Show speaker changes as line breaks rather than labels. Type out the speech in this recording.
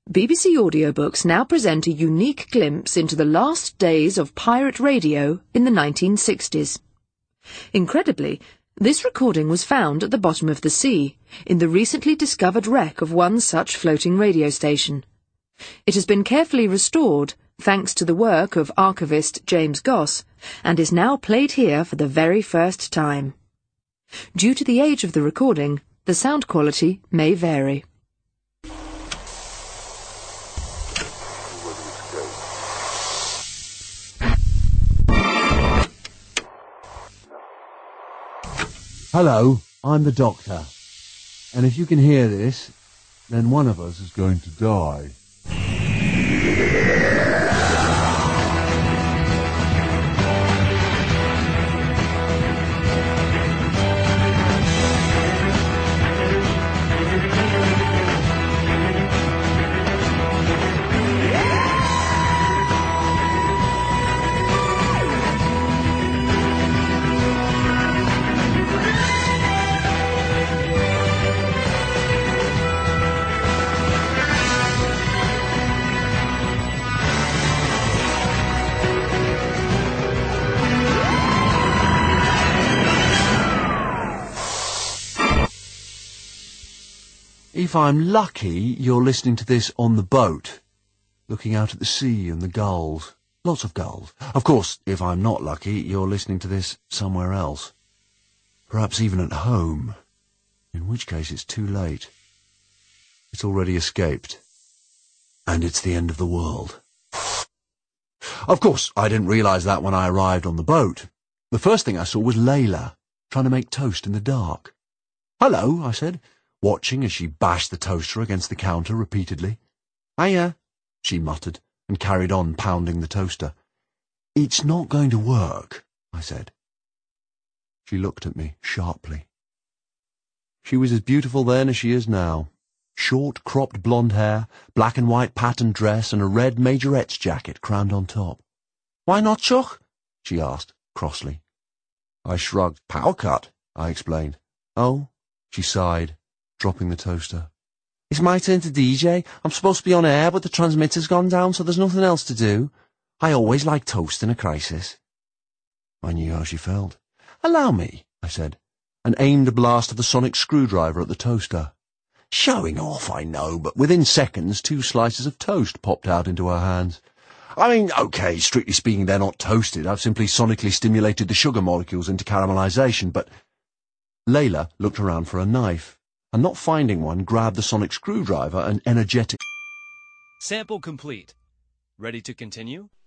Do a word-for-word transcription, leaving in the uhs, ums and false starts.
B B C Audiobooks now present a unique glimpse into the last days of pirate radio in the nineteen sixties. Incredibly, this recording was found at the bottom of the sea, in the recently discovered wreck of one such floating radio station. It has been carefully restored, thanks to the work of archivist James Goss, and is now played here for the very first time. Due to the age of the recording, the sound quality may vary.
Hello, I'm the Doctor, and if you can hear this, then one of us is going to die. If I'm lucky, you're listening to this on the boat, looking out at the sea and the gulls. Lots of gulls. Of course, if I'm not lucky, you're listening to this somewhere else. Perhaps even at home, in which case it's too late. It's already escaped. And it's the end of the world. Of course, I didn't realise that when I arrived on the boat. The first thing I saw was Layla, trying to make toast in the dark. "Hello," I said, watching as she bashed the toaster against the counter repeatedly. "Hiya," she muttered, and carried on pounding the toaster. "It's not going to work," I said. She looked at me sharply. She was as beautiful then as she is now. Short, cropped blonde hair, black and white patterned dress, and a red majorette's jacket crowned on top. "Why not, Chuck?" she asked, crossly. I shrugged. "Power cut," I explained. "Oh," she sighed, dropping the toaster. "It's my turn to D J. I'm supposed to be on air, but the transmitter's gone down, so there's nothing else to do. I always like toast in a crisis." I knew how she felt. "Allow me," I said, and aimed a blast of the sonic screwdriver at the toaster. Showing off, I know, but within seconds two slices of toast popped out into her hands. I mean, okay, strictly speaking, they're not toasted. I've simply sonically stimulated the sugar molecules into caramelization, but... Layla looked around for a knife, and not finding one, grabbed the sonic screwdriver and energetic...
Sample complete. Ready to continue?